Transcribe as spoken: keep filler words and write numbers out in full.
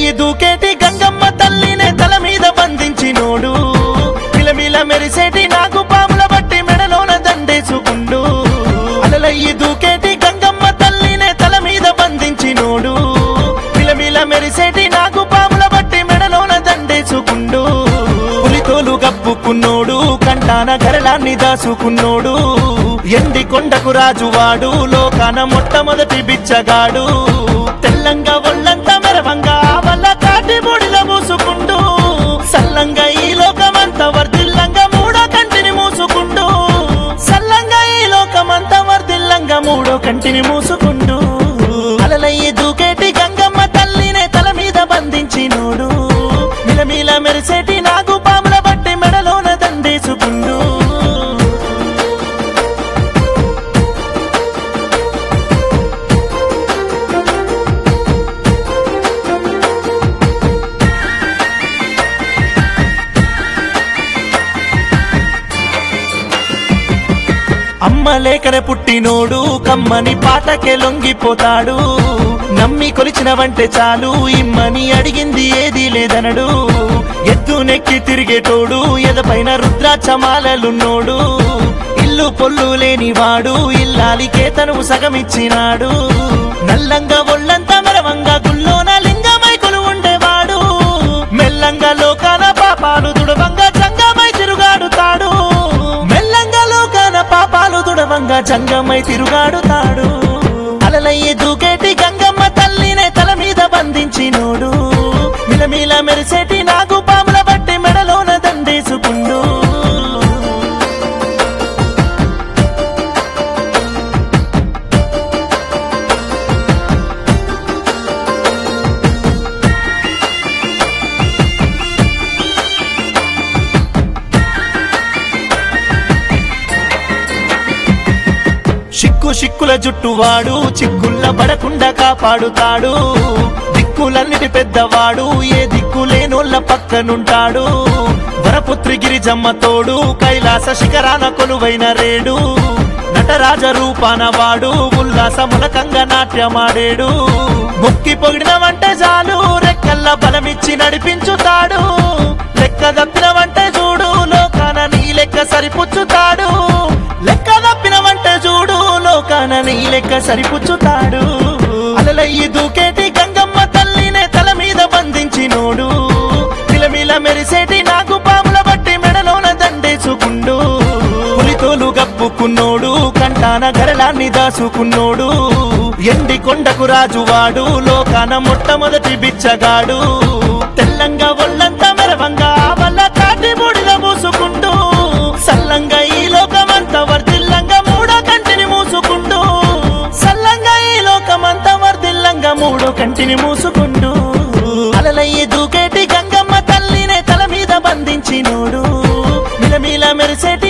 అలలయ్యి దూకేటి గంగమ్మ తల్లినే తల మీద బంధించినోడు మిలమిల మెరిసేటి నాకు పాముల బట్టి మెడలోన దండేసుకుండు అలలయ్యి దూకేటి గంగమ్మ తల్లినే తల మీద బంధించినోడు మిలమిల మెరిసేటి నాకు పాముల బట్టి మెడలోన దండేసుకుండు పులితోలు గప్పుకున్నోడు కంటాన గరళాన్ని దాసుకున్నోడు ఎండి కొండకు రాజువాడు లోకాన మొట్టమొదటి బిచ్చగాడు తెల్లంగా ఒళ్ళంతా మెరవంగా వల్ల కాటి బూడిల మూసుకుంటూ సల్లంగా ఈ లోకమంతా వర్దిల్లంగా మూడో కంటిని మూసుకుంటూ సల్లంగా ఈ లోకమంతా వర్దిల్లంగా మూడో కంటిని మూసుకుంటూ అలలయ్యి దూకేటి గంగమ్మ తల్లినే తల మీద బంధించినోడు మిలమిల మెరిసేటి నాగు పాముల బట్టి మెడలోన దండేసుకుండు అమ్మ లేకనే పుట్టినోడు కమ్మని పాటకే లొంగిపోతాడు నమ్మి కొలిచిన వంటే చాలు ఇమ్మని అడిగింది ఏదీ లేదనడు ఎద్దు నెక్కి తిరిగేటోడు ఎదపైన రుద్రాచమాలలున్నోడు ఇల్లు పొల్లు లేనివాడు ఇల్లాలికే తను సగమిచ్చినాడు నల్లంగా ఒళ్ళంతా మెరవంగా గుల్లోన లింగమైకులు ఉండేవాడు మెల్లంగా లోకాన పాపాలు దుడవంగా జంగమై తిరుగాడుతాడు మెల్లంగా లోకాన పాపాలు దుడవంగా జంగమై తిరుగాడుతాడు అలలయ్యి దూకేటి గంగమ్మ తల్లినే తల మీద బంధించినోడు మిలమిల మెరిసేటి నాగు పాముల బట్టి మెడలోన దండేసుకుండు సిక్కు సిక్కుల జుట్టువాడు చిక్కుల్ల పడకుండా కాపాడుతాడు దిక్కులన్నిటి పెద్దవాడు ఏ దిక్కు లేనోళ్ళ పక్కనుంటాడు వరపుత్రి గిరిజమ్మ తోడు కైలాస శిఖరాన కొలువైన రేడు నటరాజ రూపాన వాడు ఉల్లాసములకంగా నాట్యమాడేడు ముక్కి పొగిడిన వంటే చాలు రెక్కల్ల బలమిచ్చి నడిపించుతాడు లెక్క దప్పిన వంటే చూడు లోకాన నీ లెక్క సరిపుచ్చుతాడు లెక్క దప్పిన వంటే చూడు లోకాన నీ లెక్క సరిపుచ్చుతాడు అలలయ్యి దూకేటి గంగమ్మ తల్లినే తల మీద బంధించినోడు మిలమిల మెరిసేటి నాకు పాముల బట్టి మెడలోన దండేసుకుండు పులితోలు గప్పుకున్నోడు కంటాన గరళాన్ని దాసుకున్నోడు ఎండి కొండకు రాజువాడు లోకాన మొట్టమొదటి బిచ్చగాడు తెల్లంగా ఒళ్ళంతా మెరవంగా వల్ల కాటి బూడిల మూసుకుంటూ సల్లంగా ఈ లోకమంతా వర్దిల్లంగా మూడో కంటిని మూసుకుంటూ సల్లంగా ఈ లోకమంతా వర్దిల్లంగా మూడో కంటిని మూసుకుంటూ అలలయ్యి దూకేటి గంగమ్మ తల్లినే తల మీద బంధించినోడు మిలమిల మెరిసేటి